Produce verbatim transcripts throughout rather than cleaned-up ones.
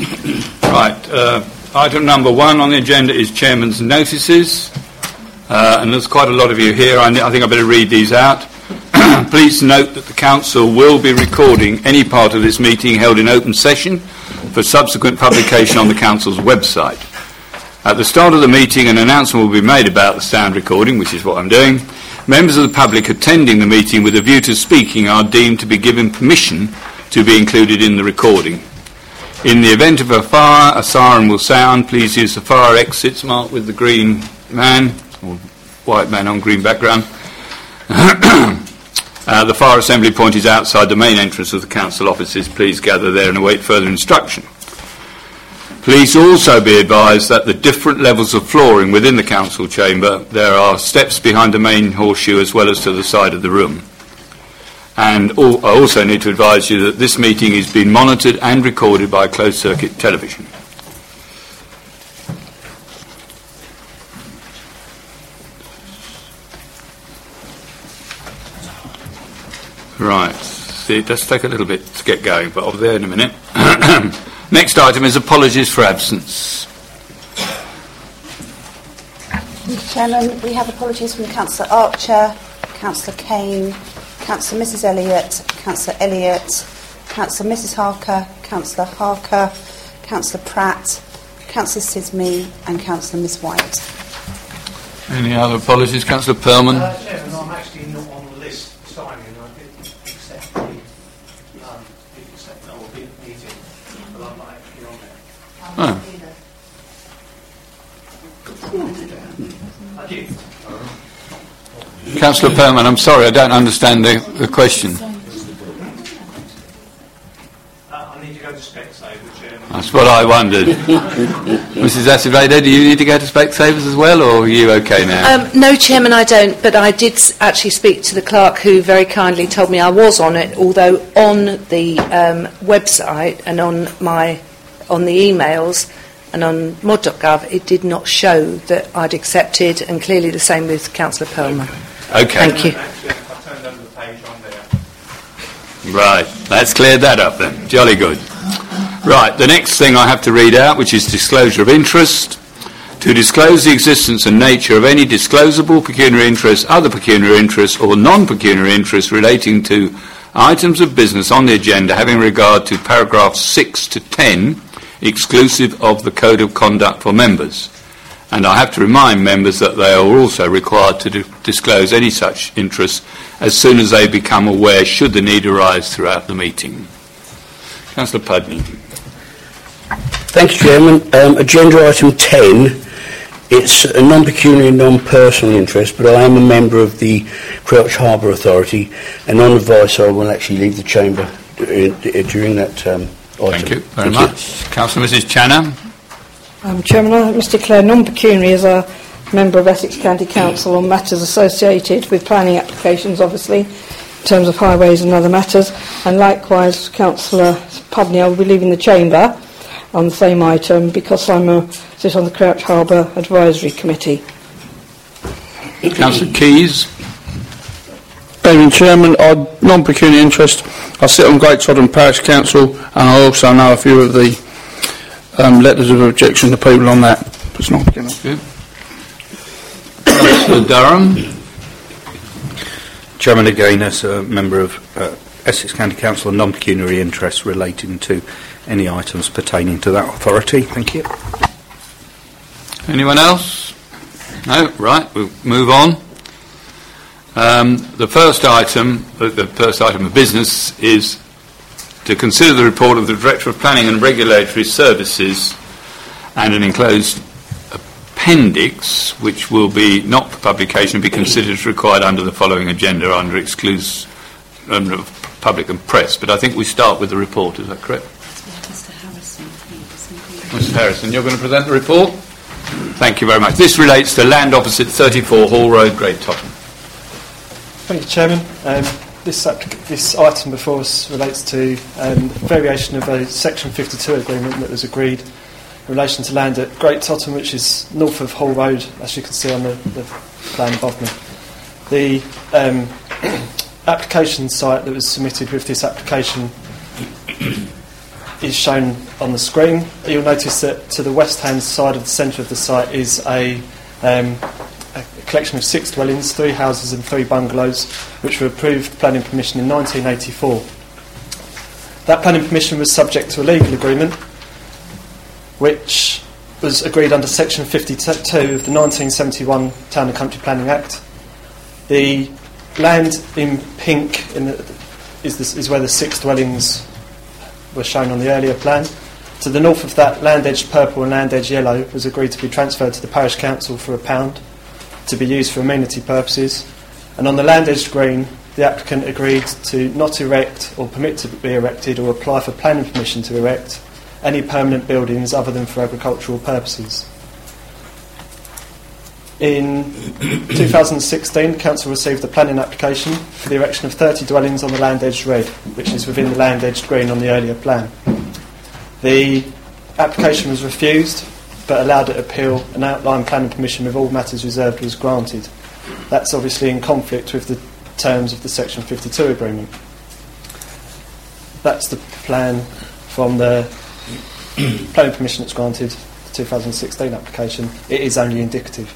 Right, uh, item number one on the agenda is Chairman's notices, uh, and there's quite a lot of you here. I, I think I better read these out. Please note that the Council will be recording any part of this meeting held in open session for subsequent publication on the Council's website. At the start of the meeting, an announcement will be made about the sound recording, which is what I'm doing. Members of the public attending the meeting with a view to speaking are deemed to be given permission to be included in the recording. In the event of a fire, a siren will sound. Please use the fire exits marked with the green man, or white man on green background. uh, the fire assembly point is outside the main entrance of the Council offices. Please gather there and await further instruction. Please also be advised that the different levels of flooring within the Council chamber, there are steps behind the main horseshoe as well as to the side of the room. And all, I also need to advise you that this meeting is being monitored and recorded by closed-circuit television. Right, see, it does take a little bit to get going, but I'll be there in a minute. Next item is apologies for absence. Mister Chairman, we have apologies from Councillor Archer, Councillor Kane, Councillor Missus Elliott, Councillor Elliott, Councillor Missus Harker, Councillor Harker, Councillor Pratt, Councillor Sismy and Councillor Miss White. Any other apologies? Councillor Perlman? Uh, Chairman, I'm actually not on the list signing. I didn't accept the, um, didn't accept that or didn't need it, but I'm not actually on there. Oh. I did. Councillor Perlman, I'm sorry, I don't understand the, the question. Uh, I need to go to Specsavers, Chairman. That's what I wondered. Missus Acevedo, do you need to go to Specsavers as well, or are you okay now? Um, no, Chairman, I don't, but I did actually speak to the clerk who very kindly told me I was on it, although on the um, website and on my on the emails and on mod dot gov it did not show that I'd accepted, and clearly the same with Councillor Perlman. Okay. Thank you. Actually, if I turned over the page on there. Right, that's cleared that up then. Jolly good. Right, the next thing I have to read out, which is disclosure of interest. To disclose the existence and nature of any disclosable pecuniary interest, other pecuniary interest or non-pecuniary interest relating to items of business on the agenda having regard to paragraphs six to ten, exclusive of the Code of Conduct for members. And I have to remind members that they are also required to do, disclose any such interest as soon as they become aware, should the need arise throughout the meeting. Councillor Pudney. Thank you, Chairman. Um, agenda item ten, it's a non-pecuniary, non-personal interest, but I am a member of the Crouch Harbour Authority, and on advice I will actually leave the chamber during that um, item. Thank you very Thank much. Councillor Missus Chanham. Um, Chairman, I must declare non-pecuniary as a member of Essex County Council on matters associated with planning applications, obviously, in terms of highways and other matters, and likewise Councillor Pudney, I will be leaving the chamber on the same item because I'm a, sit on the Crouch Harbour Advisory Committee. Councillor Keys. Being Chairman, I non-pecuniary interest. I sit on Great Toddon Parish Council, and I also know a few of the um, letters of objection to people on that. It's not pecuniary. Good. Councillor Durham. Chairman, again, as a member of uh, Essex County Council, a non-pecuniary interest relating to any items pertaining to that authority. Thank you. Anyone else? No? Right, we'll move on. Um, the first item, the first item of business is to consider the report of the Director of Planning and Regulatory Services and an enclosed appendix, which will be not for publication, be considered as required under the following agenda under exclusive under public and press. But I think we start with the report. Is that correct? Mister Harrison, please. Mister Harrison, you're going to present the report. Thank you very much. This relates to land opposite thirty-four Hall Road, Great Toddon. Thank you, Chairman. Um, this, this item before us relates to um, variation of a Section fifty-two agreement that was agreed in relation to land at Great Toddon, which is north of Hall Road, as you can see on the, the plan above me. The um, application site that was submitted with this application is shown on the screen. You'll notice that to the west-hand side of the centre of the site is a, um, a collection of six dwellings, three houses and three bungalows, which were approved planning permission in nineteen eighty-four. That planning permission was subject to a legal agreement, which was agreed under Section fifty-two of the nineteen seventy-one Town and Country Planning Act. The land in pink in the, is, this, is where the six dwellings were shown on the earlier plan. To the north of that, land edged purple and land edged yellow was agreed to be transferred to the parish council for a pound to be used for amenity purposes. And on the land edged green, the applicant agreed to not erect or permit to be erected or apply for planning permission to erect any permanent buildings other than for agricultural purposes. In two thousand sixteen, the council received a planning application for the erection of thirty dwellings on the land edged red, which is within the land edged green on the earlier plan. The application was refused, but allowed it appeal, and outline planning permission with all matters reserved was granted. That's obviously in conflict with the terms of the Section fifty-two agreement. That's the plan from the planning permission that's granted, the two thousand sixteen application. It is only indicative.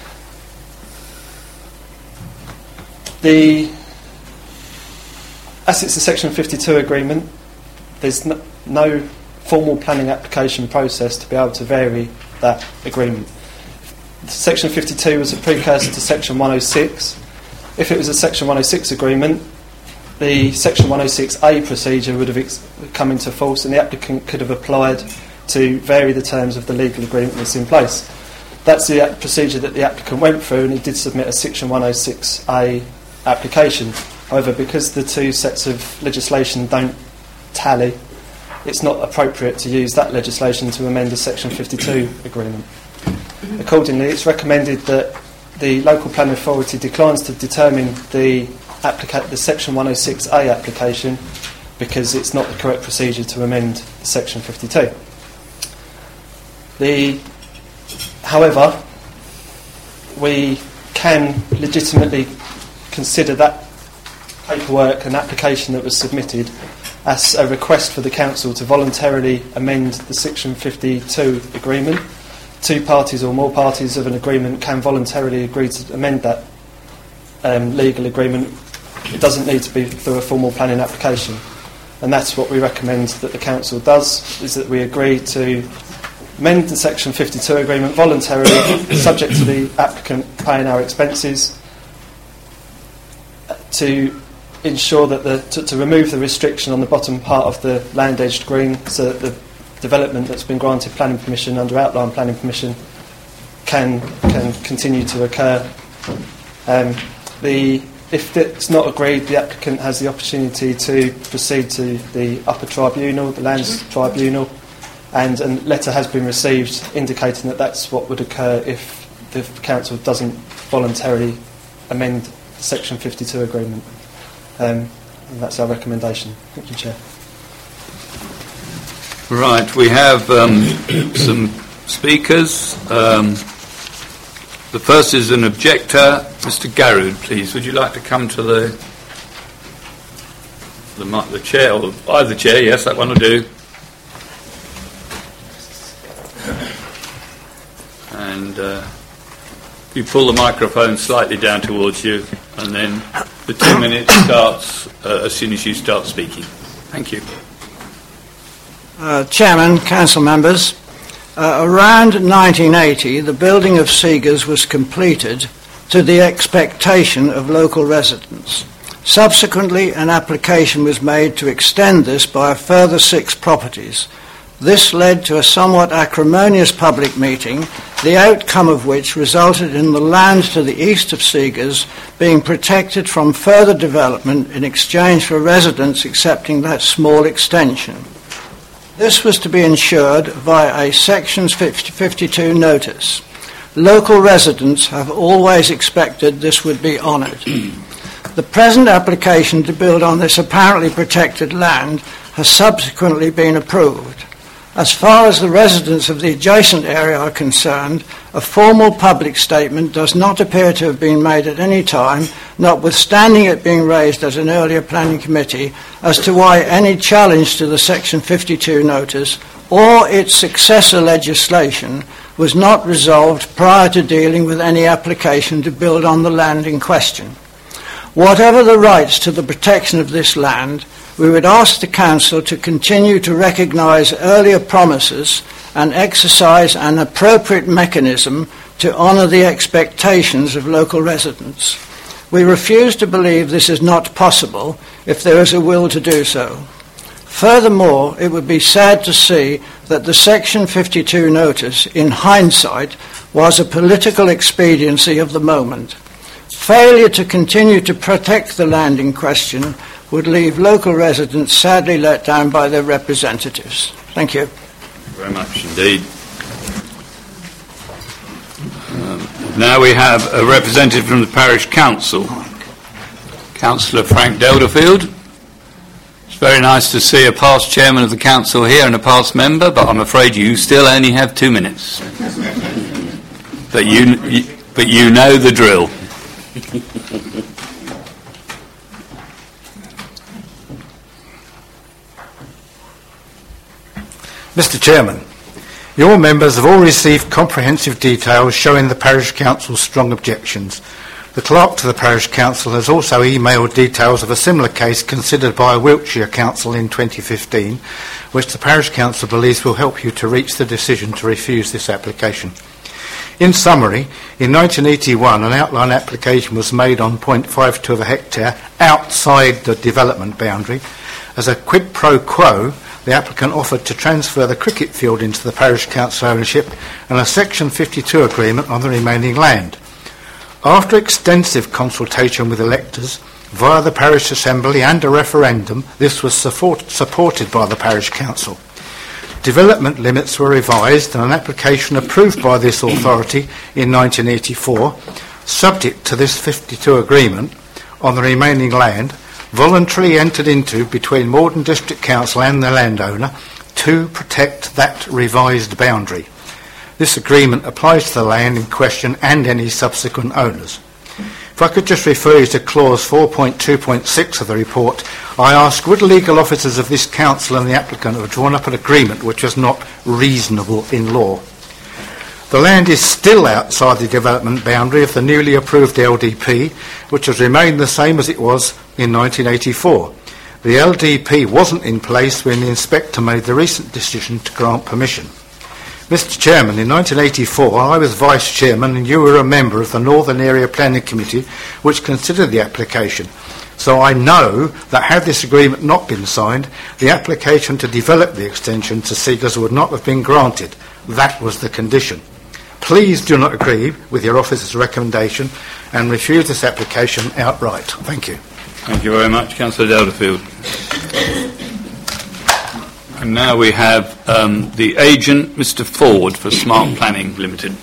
The, as it's a Section fifty-two agreement, there's no, no formal planning application process to be able to vary that agreement. Section fifty-two was a precursor to Section one oh six. If it was a Section one oh six agreement, the Section one oh six A procedure would have ex- come into force, and the applicant could have applied to vary the terms of the legal agreement that's in place. That's the uh, procedure that the applicant went through, and he did submit a Section one oh six A application. However, because the two sets of legislation don't tally, it's not appropriate to use that legislation to amend the Section fifty-two agreement. Accordingly, it's recommended that the local planning authority declines to determine the, applica- the Section one oh six A application because it's not the correct procedure to amend the Section fifty-two. The, however, we can legitimately consider that paperwork and application that was submitted as a request for the council to voluntarily amend the Section fifty-two agreement. Two parties or more parties of an agreement can voluntarily agree to amend that um, legal agreement. It doesn't need to be through a formal planning application, and that's what we recommend that the council does, is that we agree to amend the Section fifty-two agreement voluntarily, subject to the applicant paying our expenses, to ensure that the to, to remove the restriction on the bottom part of the land edged green, so that the development that's been granted planning permission under outline planning permission can can continue to occur. Um, the if it's not agreed, the applicant has the opportunity to proceed to the upper tribunal, the lands tribunal, and a letter has been received indicating that that's what would occur if the council doesn't voluntarily amend the Section fifty-two agreement. Um, and that's our recommendation. Thank you, Chair. Right, we have um, some speakers. Um, the first is an objector, Mister Garrood, please. Would you like to come to the the, the chair, or either chair? Yes, that one will do. And uh, you pull the microphone slightly down towards you, and then the two minutes starts uh, as soon as you start speaking. Thank you. Uh, Chairman, Council members, uh, around nineteen eighty the building of Seegers was completed to the expectation of local residents. Subsequently, an application was made to extend this by a further six properties. This led to a somewhat acrimonious public meeting, the outcome of which resulted in the land to the east of Seegers being protected from further development in exchange for residents accepting that small extension. This was to be ensured via a Section fifty-two notice. Local residents have always expected this would be honoured. The present application to build on this apparently protected land has subsequently been approved. As far as the residents of the adjacent area are concerned, a formal public statement does not appear to have been made at any time, notwithstanding it being raised at an earlier planning committee, as to why any challenge to the Section fifty-two notice or its successor legislation was not resolved prior to dealing with any application to build on the land in question. Whatever the rights to the protection of this land, we would ask the Council to continue to recognise earlier promises and exercise an appropriate mechanism to honour the expectations of local residents. We refuse to believe this is not possible if there is a will to do so. Furthermore, it would be sad to see that the Section fifty-two notice, in hindsight, was a political expediency of the moment. Failure to continue to protect the land in question would leave local residents sadly let down by their representatives. Thank you. Very much indeed. Um, now we have a representative from the Parish Council, Councillor Frank Delderfield. It's very nice to see a past chairman of the council here and a past member, but I'm afraid you still only have two minutes. But you, you, but you know the drill. Mister Chairman, your members have all received comprehensive details showing the Parish Council's strong objections. The clerk to the Parish Council has also emailed details of a similar case considered by a Wiltshire council in twenty fifteen, which the Parish Council believes will help you to reach the decision to refuse this application. In summary, in nineteen eighty-one, an outline application was made on zero point five two of a hectare outside the development boundary. As a quid pro quo, the applicant offered to transfer the cricket field into the Parish Council ownership and a Section fifty-two agreement on the remaining land. After extensive consultation with electors, via the Parish Assembly and a referendum, this was support, supported by the Parish Council. Development limits were revised and an application approved by this authority in nineteen eighty-four, subject to this fifty-two agreement on the remaining land, voluntarily entered into between Morden District Council and the landowner to protect that revised boundary. This agreement applies to the land in question and any subsequent owners. If I could just refer you to clause four point two point six of the report, I ask, would legal officers of this council and the applicant have drawn up an agreement which was not reasonable in law? The land is still outside the development boundary of the newly approved L D P, which has remained the same as it was in nineteen eighty-four. The L D P wasn't in place when the inspector made the recent decision to grant permission. Mister Chairman, in nineteen eighty-four I was Vice Chairman and you were a member of the Northern Area Planning Committee which considered the application. So I know that had this agreement not been signed, the application to develop the extension to Seegers would not have been granted. That was the condition. Please do not agree with your officer's recommendation and refuse this application outright. Thank you. Thank you very much, Councillor Delderfield. And now we have um, the agent, Mister Ford, for Smart Planning Limited.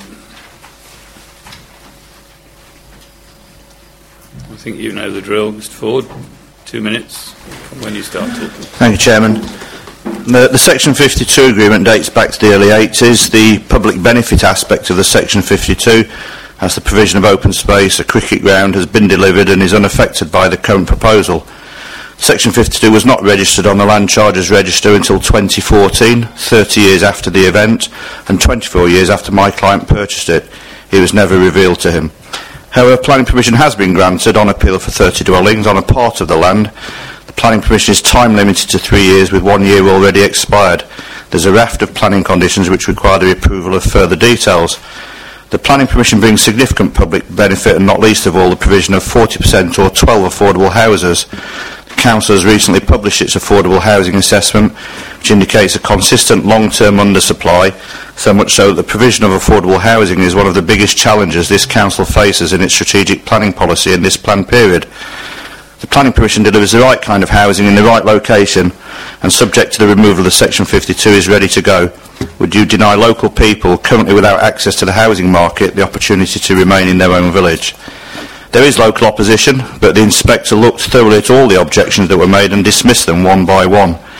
I think you know the drill, Mister Ford. Two minutes from when you start talking. Thank you, Chairman. The, the Section fifty-two agreement dates back to the early eighties. The public benefit aspect of the Section fifty-two, as the provision of open space, a cricket ground, has been delivered and is unaffected by the current proposal. Section fifty-two was not registered on the Land Charges Register until twenty fourteen, thirty years after the event, and twenty-four years after my client purchased it. It was never revealed to him. However, planning permission has been granted on appeal for thirty dwellings on a part of the land. The planning permission is time limited to three years, with one year already expired. There's a raft of planning conditions which require the approval of further details. The planning permission brings significant public benefit, and not least of all the provision of forty percent or twelve affordable houses. The Council has recently published its affordable housing assessment, which indicates a consistent long-term undersupply, so much so that the provision of affordable housing is one of the biggest challenges this Council faces in its strategic planning policy in this plan period. The planning permission delivers the right kind of housing in the right location, and subject to the removal of the Section fifty-two is ready to go. Would you deny local people currently without access to the housing market the opportunity to remain in their own village? There is local opposition, but the inspector looked thoroughly at all the objections that were made and dismissed them one by one.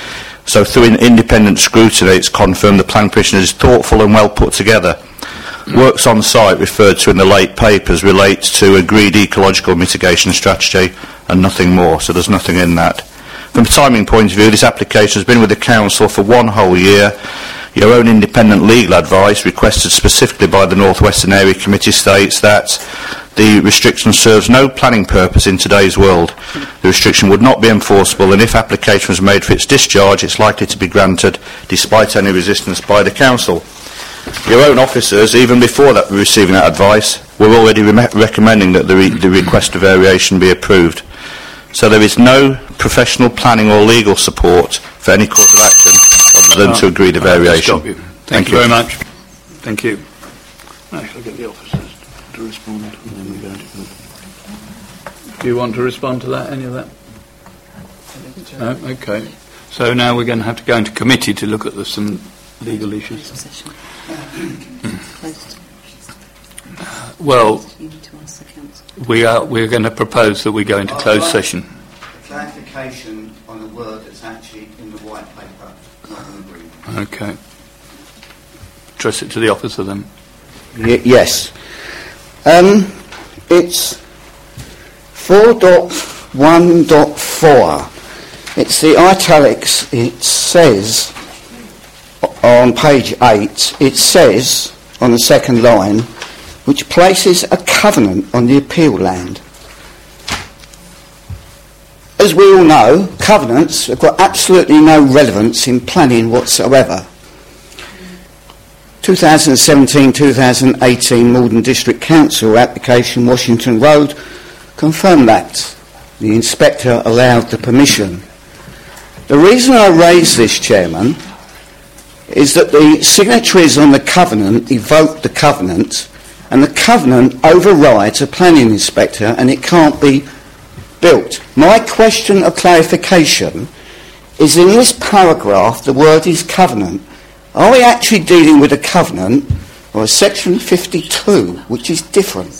So through an independent scrutiny, it's confirmed the planning permission is thoughtful and well put together. Works on site referred to in the late papers relates to agreed ecological mitigation strategy and nothing more, so there's nothing in that. From a timing point of view, this application has been with the Council for one whole year. Your own independent legal advice, requested specifically by the North Western Area Committee, states that the restriction serves no planning purpose in today's world. The restriction would not be enforceable, and if application was made for its discharge, it's likely to be granted despite any resistance by the Council. Your own officers, even before that receiving that advice, were already re recommending that the, re the request for variation be approved. So there is no professional planning or legal support for any course of action other than oh, to agree the variation. You. Thank, Thank you very much. Thank you. I shall get the officers to respond, and then we go to. Do you want to respond to that? Any of that? No. Okay. So now we're going to have to go into committee to look at the, some legal issues. Uh, well, we are we're going to propose that we go into closed session. Clarification on the word that's actually in the white paper, not on the green. Okay. Address it to the officer then. Y yes. Um, it's four point one point four. It's the italics. It says on page eight, it says on the second line, which places a covenant on the appeal land. As we all know, covenants have got absolutely no relevance in planning whatsoever. twenty seventeen to twenty eighteen Malden District Council application Washington Road confirmed that. The inspector allowed the permission. The reason I raise this, Chairman, is that the signatories on the covenant evoke the covenant, and the covenant overrides a planning inspector, and it can't be built. My question of clarification is, in this paragraph the word is covenant. Are we actually dealing with a covenant or a section fifty-two, which is different?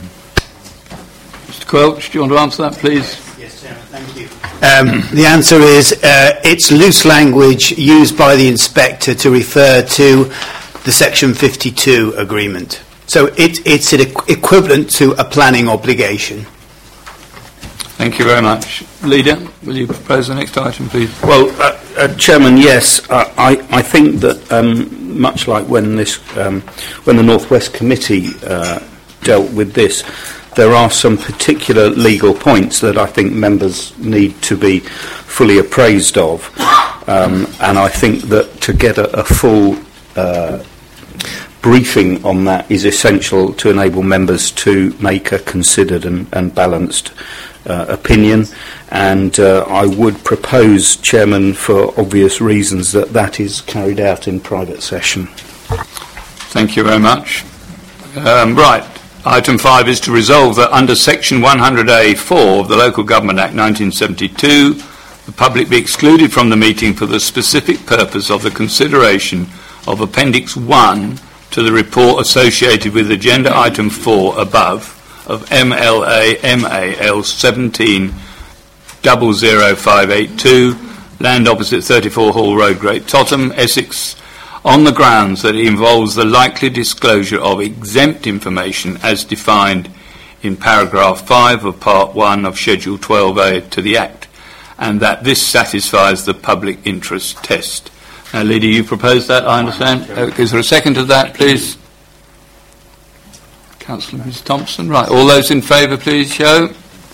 Mister Quelch, do you want to answer that, please? Yes, Chairman, thank you. Um, the answer is uh, it's loose language used by the inspector to refer to the section fifty-two agreement. So it, it's an equ equivalent to a planning obligation. Thank you very much. Leader, will you propose the next item, please? Well, uh, uh, Chairman, yes. Uh, I, I think that um, much like when this, um, when the North West Committee uh, dealt with this, there are some particular legal points that I think members need to be fully appraised of, um, and I think that to get a, a full uh, briefing on that is essential to enable members to make a considered and, and balanced uh, opinion, and uh, I would propose, Chairman, for obvious reasons, that that is carried out in private session. Thank you very much. Um, right. Item five is to resolve that under Section one hundred A four of the Local Government Act nineteen seventy-two, the public be excluded from the meeting for the specific purpose of the consideration of Appendix one to the report associated with Agenda Item four above of M L A M A L seventeen zero zero five eight two, land opposite thirty-four Hall Road, Great Totham, Essex, on the grounds that it involves the likely disclosure of exempt information as defined in paragraph five of part one of Schedule twelve A to the Act, and that this satisfies the public interest test. Now, Leader, you proposed that, I understand. Uh, is there a second to that, please? Councillor Miz Thompson. Right, all those in favour, please show.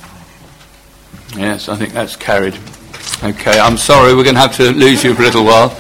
Yes, I think that's carried. Okay, I'm sorry, we're going to have to lose you for a little while.